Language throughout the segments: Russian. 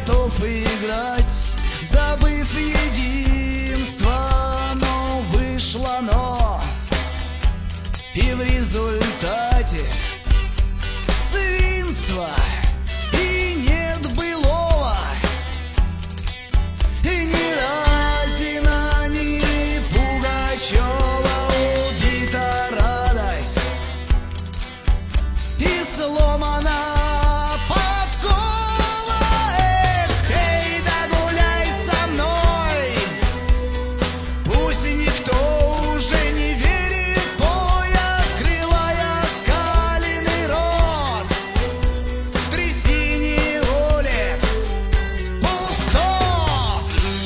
готов играть, забыв единство, но вышло но. И в результате свинства и нет былого, и ни Разина, ни Пугачева убита радость и сломана подкова. Эх, пей да гуляй со мной, пусть никто уже не верит, пой, открывая скаленный рот в трясине улиц пустот.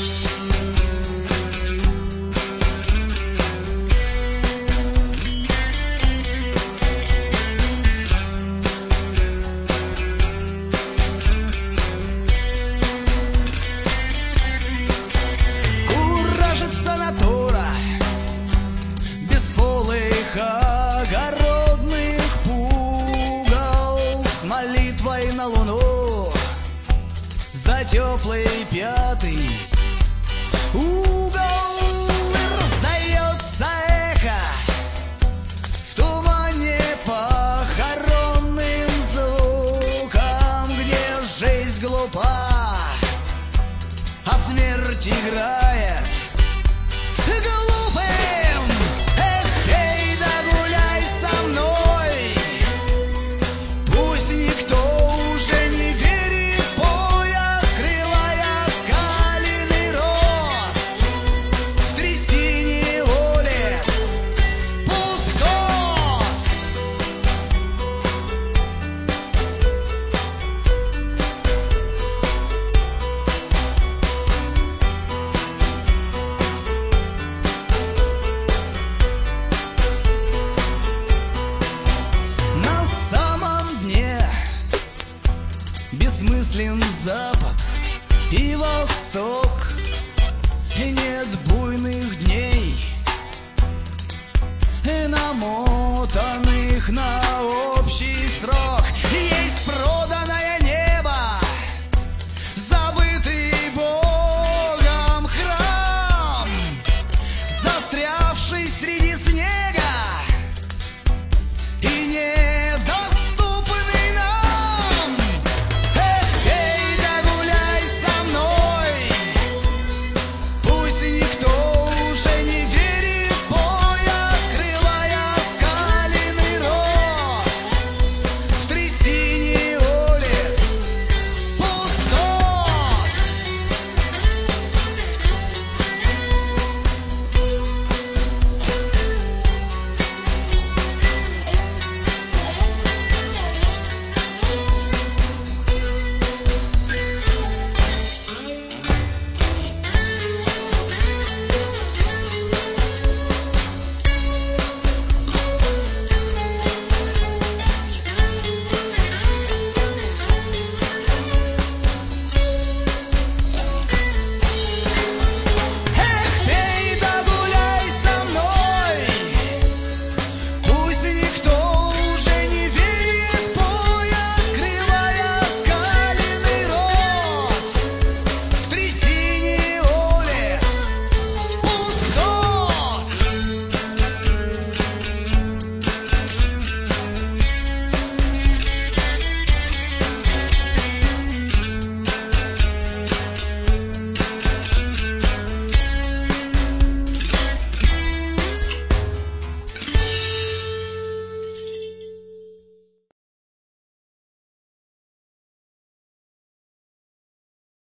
Куражится натура бесполых огородных пугал с молитвой на луну за теплый пятый угол. И раздается эхо в тумане похоронным звуком, где жизнь глупа, а смерть играет глупым. Эх, пей да гуляй со мной, пусть никто уже не верит, пой, открывая скаленный рот в трясине улиц пустот. На самом дне бессмыслен запад и восток, и нет буйных дней, и намотанных на